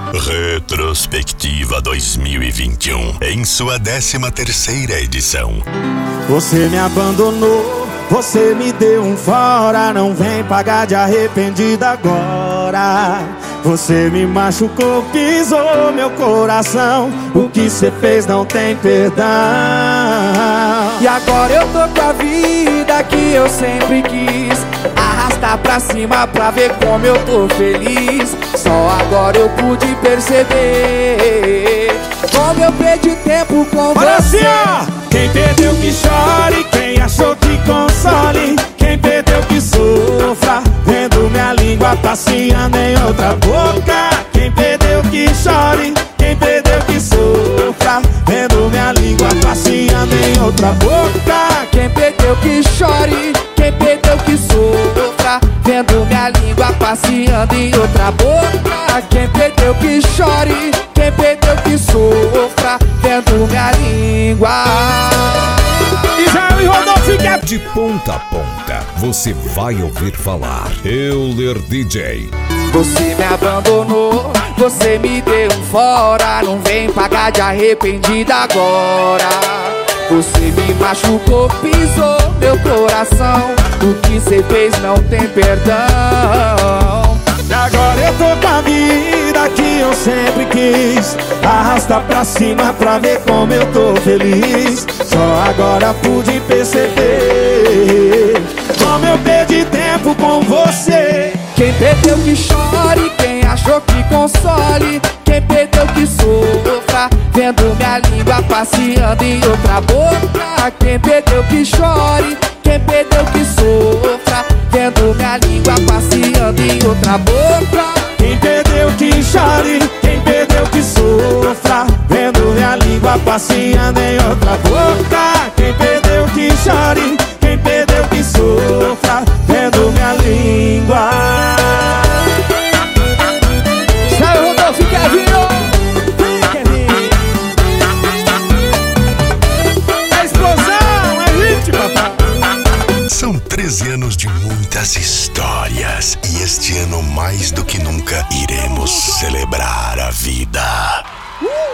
Retrospectiva 2021, em sua 13ª edição. Você me abandonou, você me deu um fora, não vem pagar de arrependida agora. Você me machucou, pisou meu coração, o que cê fez não tem perdão. E agora eu tô com a vida que eu sempre quis, arrastar pra cima pra ver como eu tô feliz. Só agora eu pude perceber como eu perdi tempo com você. Quem perdeu que chore, quem achou que console, quem perdeu que sofra, vendo minha língua passeando em outra boca. Quem perdeu que chore, quem perdeu que sofra, vendo minha língua passeando em outra boca. Quem perdeu que chore, quem perdeu que sofra, vendo minha língua passeando em outra boca. Quem perdeu que chore, quem perdeu que sofra, vendo minha língua. Israel e Rodolfo quer de ponta a ponta, você vai ouvir falar Euler DJ. Você me abandonou, você me deu um fora, não vem pagar de arrependida agora. Você me machucou, pisou meu coração, o que cê fez não tem perdão. E agora eu tô com a vida que eu sempre quis, arrasta pra cima pra ver como eu tô feliz. Só agora pude perceber como eu perdi tempo com você. Quem perdeu que chore, quem achou que console, quem perdeu que sofra, vendo minha língua passeando em outra boca. Quem perdeu que chore, quem perdeu que sofra, vendo minha língua passeando em outra boca. Quem perdeu que chore, quem perdeu que sofra, vendo minha língua passeando em outra boca. Quem perdeu que chore, quem perdeu que sofra, vendo minha língua. Sai, Rodolfo, Kevinho! É explosão, é hit, papai! São 13 anos de muitas histórias e este ano mais do que nunca iremos celebrar a vida.